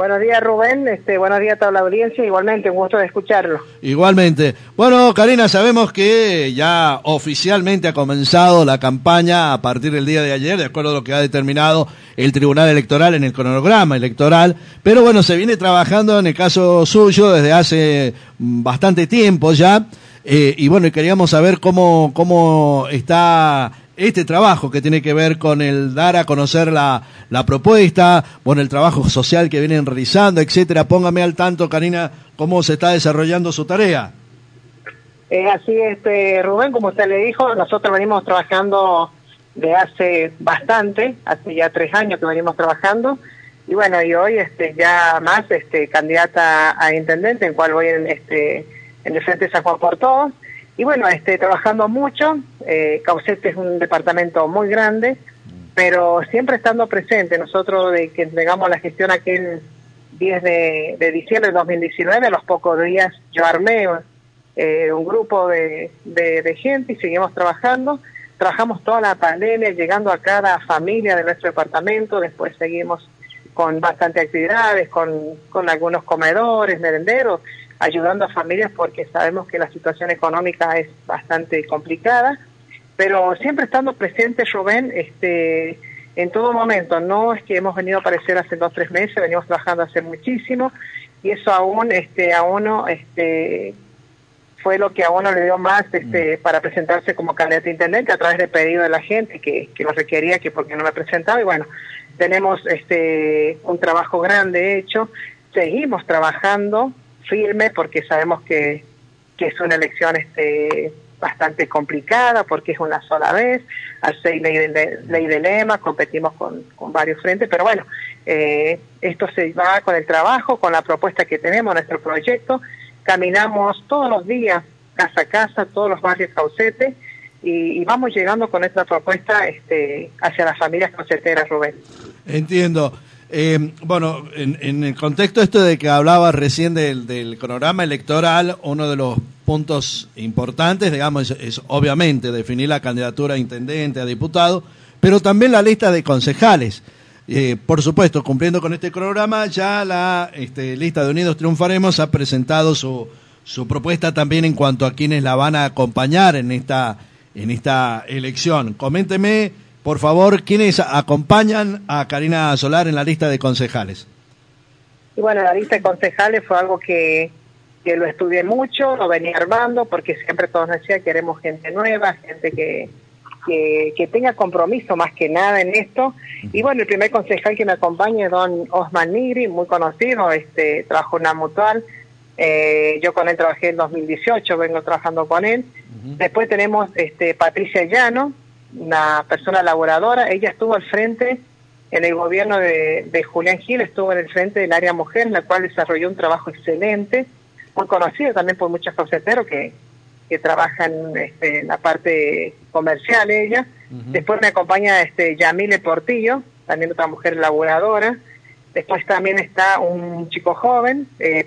Buenos días, Rubén. Buenos días a toda la audiencia. Igualmente, un gusto de escucharlo. Igualmente. Bueno, Karina, sabemos que ya oficialmente ha comenzado la campaña a partir del día de ayer, de acuerdo a lo que ha determinado el Tribunal Electoral en el cronograma electoral. Pero bueno, se viene trabajando en el caso suyo desde hace bastante tiempo ya. Y bueno, queríamos saber cómo está este trabajo que tiene que ver con el dar a conocer la propuesta, bueno, el trabajo social que vienen realizando, etcétera. Póngame al tanto, Karina, cómo se está desarrollando su tarea. Así es, Rubén, como usted le dijo, nosotros venimos trabajando de hace bastante, hace ya 3 años que venimos trabajando, y bueno, y hoy ya más candidata a intendente, en cual voy en el Frente San Juan por Todos. Y bueno, trabajando mucho. Caucete es un departamento muy grande, pero siempre estando presente. Nosotros, de que entregamos la gestión aquel 10 de diciembre de 2019, a los pocos días yo armé un grupo de gente y seguimos trabajando. Trabajamos toda la pandemia, llegando a cada familia de nuestro departamento. Después seguimos con bastantes actividades, con algunos comedores, merenderos, ayudando a familias porque sabemos que la situación económica es bastante complicada, pero siempre estando presentes, Rubén, en todo momento. No es que hemos venido a aparecer hace 2 o 3 meses, venimos trabajando hace muchísimo, y eso aún a uno fue lo que a uno le dio más para presentarse como candidato a intendente, a través del pedido de la gente que lo requería, que porque no me presentaba. Y bueno, tenemos un trabajo grande hecho, seguimos trabajando firme porque sabemos que es una elección bastante complicada, porque es una sola vez, al ser ley de lema, competimos con varios frentes, pero bueno, esto se va con el trabajo, con la propuesta que tenemos, nuestro proyecto. Caminamos todos los días, casa a casa, todos los barrios Caucete, y vamos llegando con nuestra propuesta hacia las familias cauceteras, Rubén. Entiendo. Bueno, en el contexto de que hablaba recién del cronograma electoral, uno de los puntos importantes, digamos, es obviamente definir la candidatura a intendente, a diputado, pero también la lista de concejales. Por supuesto, cumpliendo con este cronograma, ya la lista de Unidos Triunfaremos ha presentado su propuesta también en cuanto a quienes la van a acompañar en esta elección. Coménteme, por favor, ¿quiénes acompañan a Karina Solar en la lista de concejales? Y bueno, la lista de concejales fue algo que lo estudié mucho, lo venía armando, porque siempre todos decían queremos gente nueva, gente que tenga compromiso más que nada en esto. Y bueno, el primer concejal que me acompaña es don Osman Nigri, muy conocido, trabajó en una mutual. Yo con él trabajé en 2018, vengo trabajando con él. Después tenemos Patricia Llano, una persona laboradora. Ella estuvo al frente en el gobierno de Julián Gil, estuvo en el frente del área mujer, en la cual desarrolló un trabajo excelente, muy conocido también por muchos cauceteros que trabajan en la parte comercial ella. Después me acompaña Yamile Portillo, también otra mujer laboradora. Después también está un chico joven,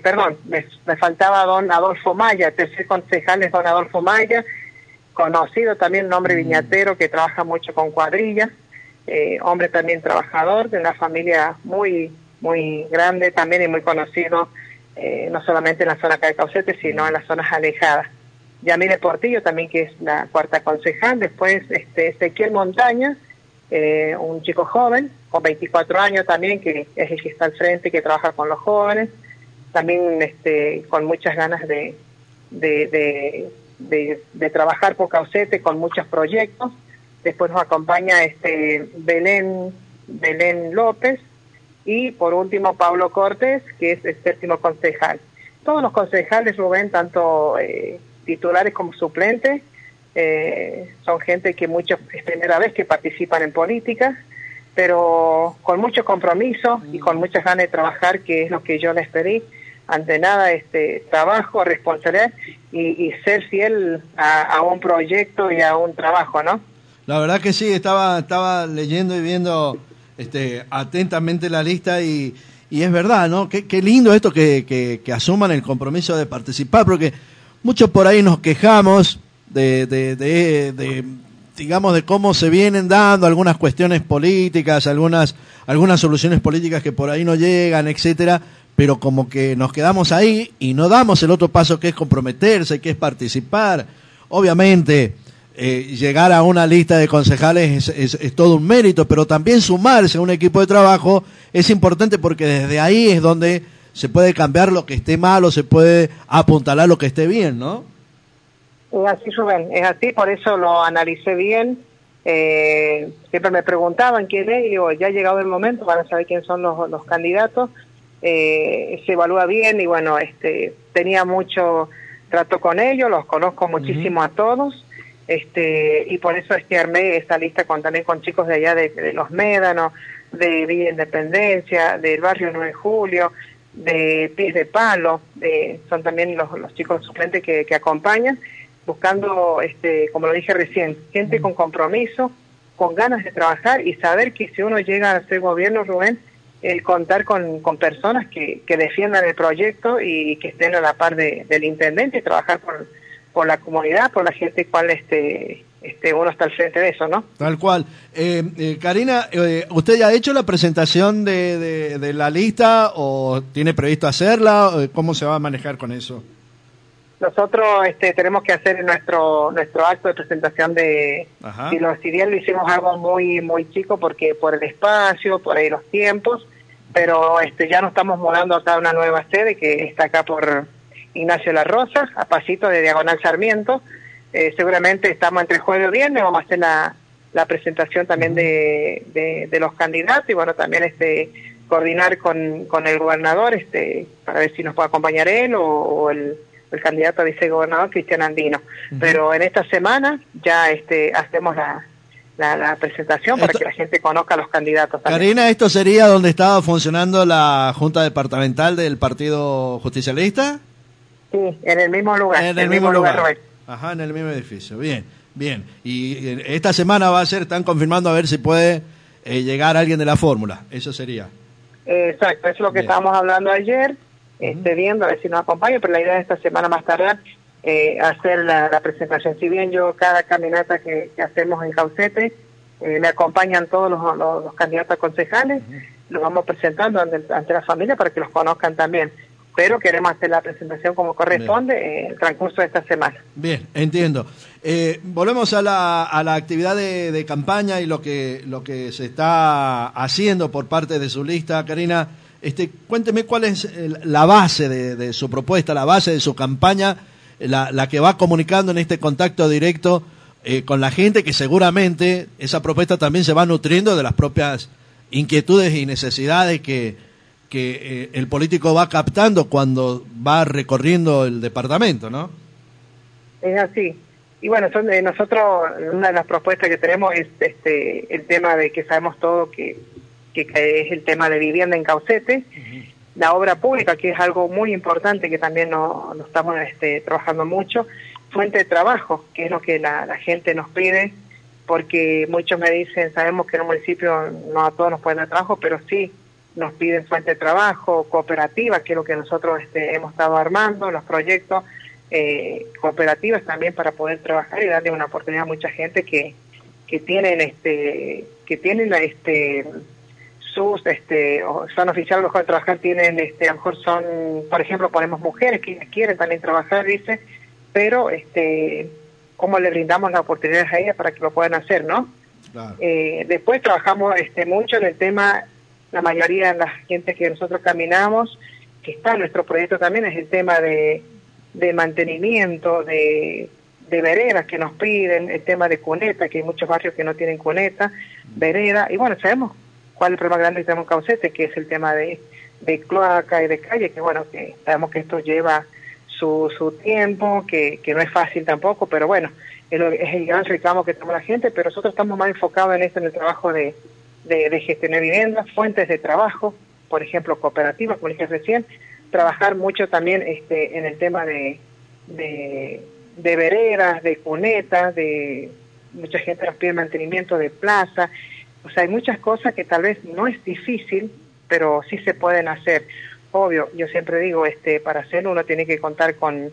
me faltaba don Adolfo Maya, tercer concejal es don Adolfo Maya, conocido también, un hombre viñatero que trabaja mucho con cuadrillas, hombre también trabajador, de una familia muy muy grande también y muy conocido, no solamente en la zona acá de Caucete, sino en las zonas alejadas. Yamile Portillo también, que es la cuarta concejal. Después Ezequiel Montaña, un chico joven, con 24 años también, que es el que está al frente, que trabaja con los jóvenes, también con muchas ganas de trabajar por Caucete, con muchos proyectos. Después nos acompaña Belén López, y por último Pablo Cortés, que es el séptimo concejal. Todos los concejales, Rubén, tanto titulares como suplentes, son gente que es primera vez que participan en política, pero con mucho compromiso y con muchas ganas de trabajar, que es lo que yo les pedí. Ante nada, trabajo, responsabilidad y ser fiel a un proyecto y a un trabajo, ¿no? La verdad que sí, estaba leyendo y viendo atentamente la lista y es verdad, ¿no? Qué lindo esto que asuman el compromiso de participar, porque muchos por ahí nos quejamos de digamos, de cómo se vienen dando algunas cuestiones políticas, algunas soluciones políticas que por ahí no llegan, etcétera, pero como que nos quedamos ahí y no damos el otro paso, que es comprometerse, que es participar. Obviamente, llegar a una lista de concejales es todo un mérito, pero también sumarse a un equipo de trabajo es importante, porque desde ahí es donde se puede cambiar lo que esté mal o se puede apuntalar lo que esté bien, ¿no? Es así, Rubén, es así, por eso lo analicé bien. Siempre me preguntaban quién es, y digo, ya ha llegado el momento para saber quiénes son los candidatos. Se evalúa bien, y bueno, tenía mucho trato con ellos, los conozco muchísimo a todos, y por eso armé esta lista también con chicos de allá de Los Médanos, de Villa Independencia, del barrio 9 de Julio, de Pies de Palo, son también los chicos suplentes que acompañan, buscando, como lo dije recién, gente con compromiso, con ganas de trabajar, y saber que si uno llega a ser gobierno, Rubén, el contar con personas que defiendan el proyecto y que estén a la par del intendente, y trabajar por la comunidad, por la gente cual uno está al frente de eso, ¿no? Tal cual. Karina, ¿usted ya ha hecho la presentación de la lista o tiene previsto hacerla? ¿Cómo se va a manejar con eso? Nosotros tenemos que hacer nuestro acto de presentación si bien lo hicimos algo muy muy chico, porque por el espacio, por ahí los tiempos, pero ya nos estamos mudando acá a una nueva sede que está acá por Ignacio La Rosa, a pasito de Diagonal Sarmiento. Seguramente estamos entre jueves y viernes, vamos a hacer la presentación también de los candidatos, y bueno, también coordinar con el gobernador para ver si nos puede acompañar él o el candidato a vicegobernador, Cristian Andino. Pero en esta semana ya hacemos la presentación para que la gente conozca a los candidatos también. Karina, ¿esto sería donde estaba funcionando la Junta Departamental del Partido Justicialista? Sí, en el mismo lugar. En el mismo lugar. Ajá, en el mismo edificio. Bien, bien. Y esta semana están confirmando a ver si puede llegar alguien de la fórmula. Eso sería. Exacto, eso es lo que estábamos hablando ayer. Viendo a ver si nos acompaña, pero la idea de esta semana más tardar hacer la presentación. Si bien yo cada caminata que hacemos en Caucete me acompañan todos los candidatos a concejales, los vamos presentando ante la familia para que los conozcan también, pero queremos hacer la presentación como corresponde en el transcurso de esta semana. Bien, entiendo. Volvemos a la actividad de campaña y lo que se está haciendo por parte de su lista, Karina. Cuénteme cuál es la base de su propuesta, la base de su campaña, la que va comunicando en este contacto directo con la gente, que seguramente esa propuesta también se va nutriendo de las propias inquietudes y necesidades que el político va captando cuando va recorriendo el departamento, ¿no? Es así. Y bueno, nosotros, una de las propuestas que tenemos es el tema de que sabemos todo que es el tema de vivienda en Caucete, la obra pública, que es algo muy importante, que también nos estamos trabajando mucho, fuente de trabajo, que es lo que la gente nos pide, porque muchos me dicen, sabemos que en un municipio no a todos nos pueden dar trabajo, pero sí nos piden fuente de trabajo, cooperativa, que es lo que nosotros hemos estado armando, los proyectos, cooperativas también, para poder trabajar y darle una oportunidad a mucha gente que tienen son oficiales a lo mejor de trabajar, tienen a lo mejor son, por ejemplo, ponemos mujeres que quieren también trabajar, dice, pero cómo le brindamos las oportunidades a ellas para que lo puedan hacer, ¿no? Claro. Después trabajamos mucho en el tema, la mayoría de la gente que nosotros caminamos, que está en nuestro proyecto también, es el tema de mantenimiento, de veredas que nos piden, el tema de cuneta, que hay muchos barrios que no tienen cuneta, vereda, y bueno, sabemos cuál es el problema grande que tenemos en Caucete, que es el tema de cloaca y de calle, que bueno, que sabemos que esto lleva su tiempo, que no es fácil tampoco, pero bueno, es el gran reclamo que tenemos la gente, pero nosotros estamos más enfocados en esto, en el trabajo de gestionar viviendas, fuentes de trabajo, por ejemplo, cooperativas, como dije recién, trabajar mucho también en el tema de veredas, de cunetas, mucha gente nos pide mantenimiento de plaza. O sea, hay muchas cosas que tal vez no es difícil, pero sí se pueden hacer. Obvio, yo siempre digo, para hacerlo uno tiene que contar con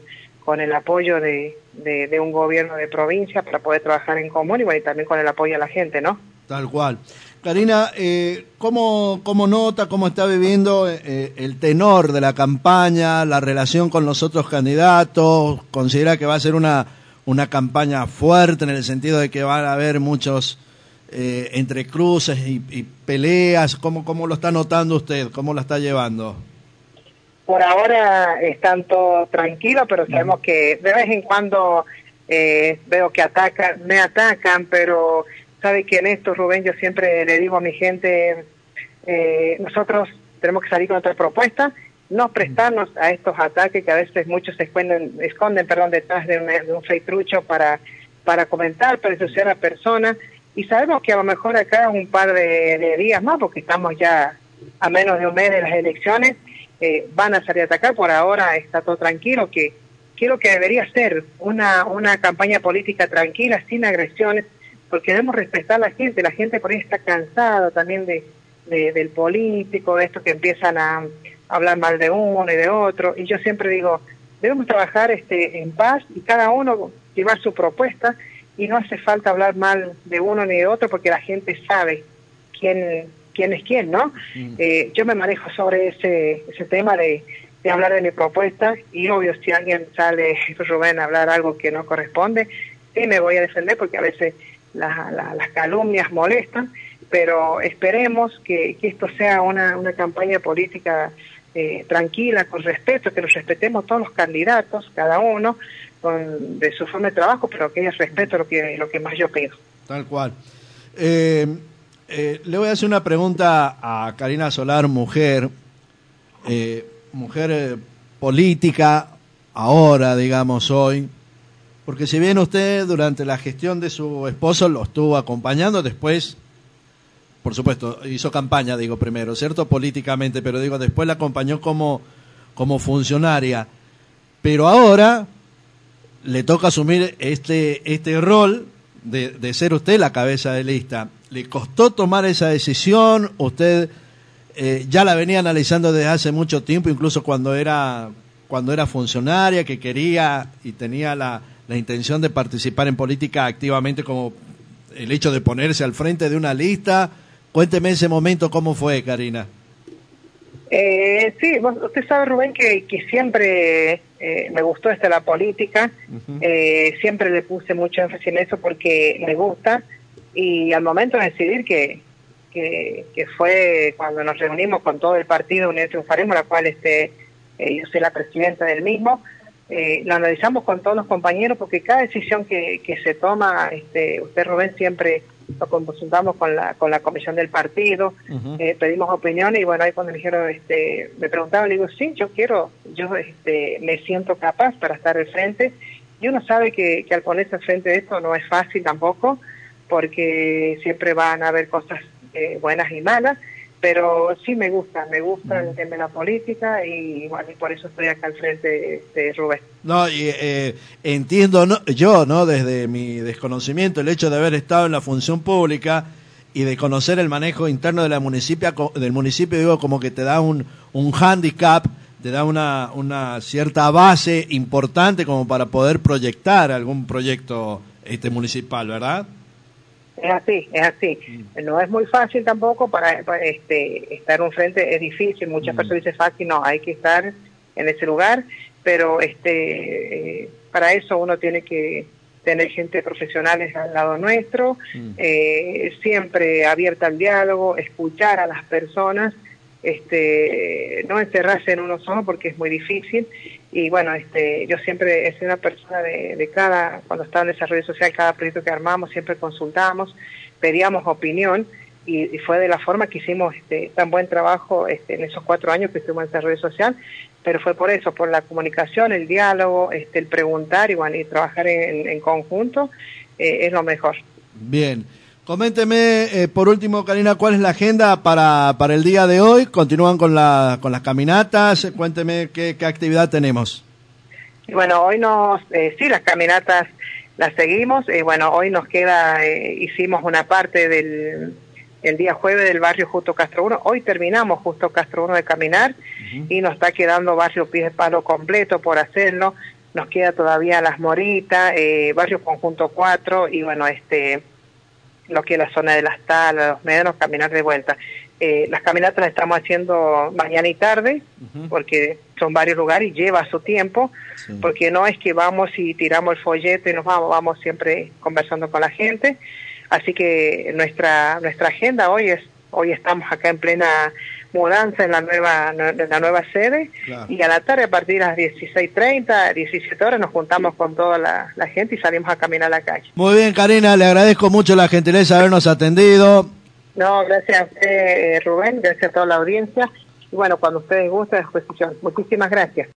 con el apoyo de un gobierno de provincia para poder trabajar en común y, bueno, y también con el apoyo a la gente, ¿no? Tal cual. Karina, ¿cómo nota, cómo está viviendo el tenor de la campaña, la relación con los otros candidatos? ¿Considera que va a ser una campaña fuerte en el sentido de que van a haber muchos entrecruces y peleas? ¿Cómo lo está notando usted? ¿Cómo la está llevando? Por ahora están todos tranquilos, pero sabemos que de vez en cuando veo que me atacan, pero sabe que en esto, Rubén, yo siempre le digo a mi gente, nosotros tenemos que salir con otra propuesta, no prestarnos a estos ataques que a veces muchos se esconden detrás de un fake trucho para comentar, para ensuciar a la persona, y sabemos que a lo mejor acá un par de días más, porque estamos ya a menos de un mes de las elecciones, van a salir a atacar. Por ahora está todo tranquilo, que creo que debería ser una campaña política tranquila, sin agresiones, porque debemos respetar a la gente por ahí está cansada también del político, de esto que empiezan a hablar mal de uno y de otro, y yo siempre digo, debemos trabajar en paz y cada uno llevar su propuesta, y no hace falta hablar mal de uno ni de otro, porque la gente sabe quién es quién, ¿no? Yo me manejo sobre ese tema de hablar de mi propuesta, y obvio, si alguien sale, Rubén, a hablar algo que no corresponde, sí me voy a defender, porque a veces las calumnias molestan, pero esperemos que esto sea una campaña política tranquila, con respeto, que nos respetemos todos los candidatos, cada uno, de su forma de trabajo, pero que haya respeto, lo que más yo pido. Tal cual. Le voy a hacer una pregunta a Karina Solar, mujer política, ahora, digamos, hoy, porque si bien usted durante la gestión de su esposo lo estuvo acompañando, después, por supuesto, hizo campaña, digo primero, ¿cierto? Políticamente, pero digo, después la acompañó como funcionaria, pero ahora le toca asumir este rol de ser usted la cabeza de lista. ¿Le costó tomar esa decisión? ¿Usted ya la venía analizando desde hace mucho tiempo, incluso cuando era funcionaria, que quería y tenía la intención de participar en política activamente, como el hecho de ponerse al frente de una lista? Cuénteme ese momento, ¿cómo fue, Karina? Sí, usted sabe, Rubén, que siempre me gustó la política. Siempre le puse mucho énfasis en eso porque me gusta, y al momento de decidir que fue cuando nos reunimos con todo el partido Unión Triunfaremos, la cual yo soy la presidenta del mismo, lo analizamos con todos los compañeros, porque cada decisión que se toma, usted, Rubén, siempre lo consultamos con la comisión del partido, pedimos opiniones, y bueno, ahí cuando me dijeron, me preguntaban, le digo, sí, yo me siento capaz para estar al frente, y uno sabe que al ponerse al frente de esto no es fácil tampoco, porque siempre van a haber cosas buenas y malas, pero sí me gusta el tema de la política, y bueno, y por eso estoy acá al frente, Rubén. No, y entiendo, yo, desde mi desconocimiento, el hecho de haber estado en la función pública y de conocer el manejo interno del municipio, digo, como que te da un hándicap, te da una cierta base importante como para poder proyectar algún proyecto municipal, ¿verdad? Es así. No es muy fácil tampoco para estar en un frente, es difícil. Muchas personas dicen fácil, no, hay que estar en ese lugar, pero para eso uno tiene que tener gente profesionales al lado nuestro, siempre abierta al diálogo, escuchar a las personas, no encerrarse en uno solo porque es muy difícil. Y bueno, yo siempre he sido una persona de cuando estaba en desarrollo social, cada proyecto que armamos, siempre consultábamos, pedíamos opinión, y fue de la forma que hicimos tan buen trabajo en esos 4 años que estuvimos en desarrollo social, pero fue por eso, por la comunicación, el diálogo, el preguntar, y bueno, y trabajar en conjunto, es lo mejor. Bien. Coménteme, por último, Karina, ¿cuál es la agenda para el día de hoy? ¿Continúan con las caminatas? Cuénteme qué actividad tenemos. Bueno, hoy sí, las caminatas las seguimos. Bueno, hoy nos queda, hicimos una parte el día jueves del barrio Justo Castro 1. Hoy terminamos Justo Castro 1 de caminar, y nos está quedando barrio Pies de Palo completo por hacerlo. nos queda todavía Las Moritas, Barrio Conjunto 4 y bueno, lo que es la zona de Las Talas, Los Médanos, caminar de vuelta. Las caminatas las estamos haciendo mañana y tarde, porque son varios lugares y lleva su tiempo, porque no es que vamos y tiramos el folleto y nos vamos siempre conversando con la gente. Así que nuestra agenda hoy estamos acá en plena mudanza en la nueva sede, claro. Y a la tarde a partir de las 16:30, 17 horas nos juntamos con toda la gente y salimos a caminar a la calle. Muy bien, Karina, le agradezco mucho la gentileza de habernos atendido. No, gracias a usted, Rubén, gracias a toda la audiencia. Y bueno, cuando ustedes gusten, a disposición. Muchísimas gracias.